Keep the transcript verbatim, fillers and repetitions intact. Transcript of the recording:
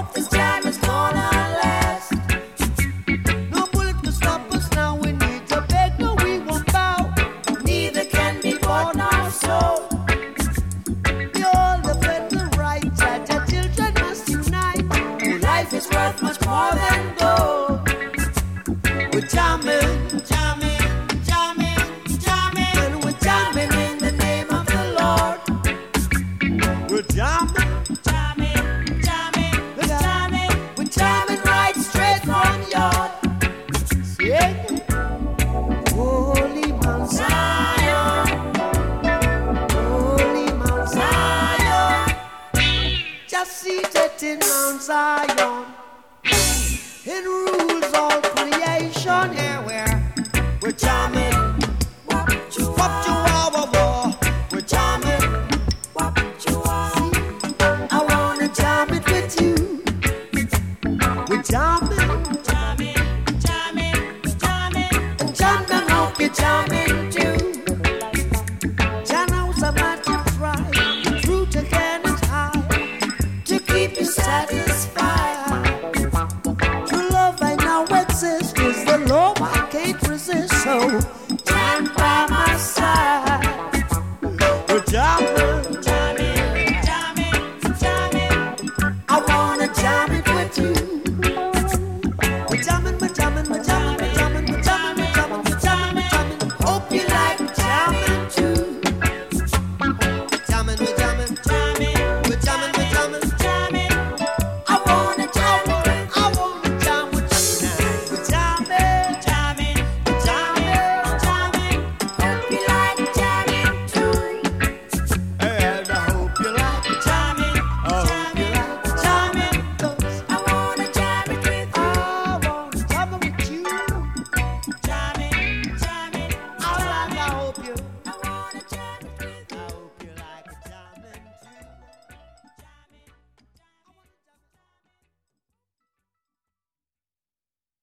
This jam is gonna last. No bullet can stop us now. We need to beg, no, we won't bow. Neither can be bought nor sold. Behold the federal right that your children must unite. Your life is worth much more than gold. We're jamming, jamming, jamming, jamming, and we're jamming in the name of the Lord. We're jamming, jamming, jamming, we're jamming, we're jamming right straight from yard. Yeah. Holy Mount Zion, Holy Mount Zion, just seated in Mount Zion. It rules all creation, yeah, we're, we're jamming. Wap chihuahua, we're jamming. Wap chihuahua. I wanna jam it with you. We're jamming, jamming, jamming, jamming. And jam them hope you're jamming too. Jano's a magic try, the truth again is high, to keep you satisfied. True love I now exist, is the love I can't resist, so